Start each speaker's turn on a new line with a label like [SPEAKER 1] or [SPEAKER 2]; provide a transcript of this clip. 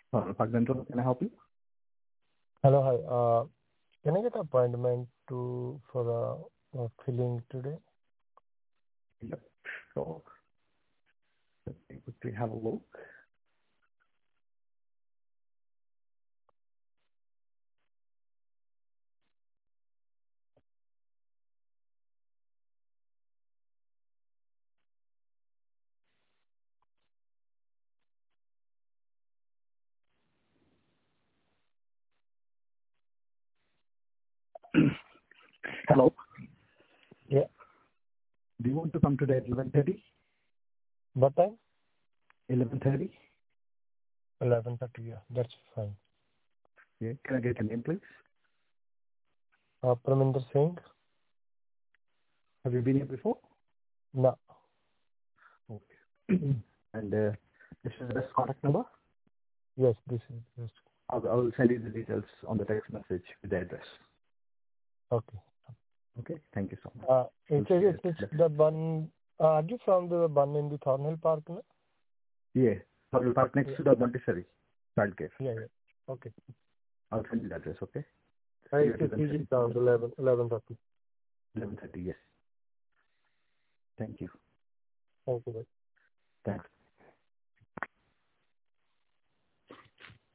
[SPEAKER 1] Park Dental, can I help you?
[SPEAKER 2] Hello, hi. Can I get an appointment for a filling today?
[SPEAKER 1] Yep. So let me quickly have a look. Hello.
[SPEAKER 2] Yeah.
[SPEAKER 1] Do you want to come today at 11:30?
[SPEAKER 2] What time?
[SPEAKER 1] 11:30?
[SPEAKER 2] 11:30. Yeah, that's fine.
[SPEAKER 1] Yeah. Can I get your name, please?
[SPEAKER 2] Parminder Singh?
[SPEAKER 1] Have you been here before?
[SPEAKER 2] No.
[SPEAKER 1] Okay. And this is the best contact number?
[SPEAKER 2] Yes, this is. Yes.
[SPEAKER 1] I will send you the details on the text message with the address.
[SPEAKER 2] Okay.
[SPEAKER 1] Okay. Thank you so much.
[SPEAKER 2] It's the one. Are you from the one in the Thornhill Park? No?
[SPEAKER 1] Yeah. Thornhill Park next to the Montessori childcare.
[SPEAKER 2] Yeah. Okay.
[SPEAKER 1] I'll send you the address, okay?
[SPEAKER 2] It's down to 11:30.
[SPEAKER 1] 11:30, yes. Thank you.
[SPEAKER 2] Thank you.
[SPEAKER 1] Thanks.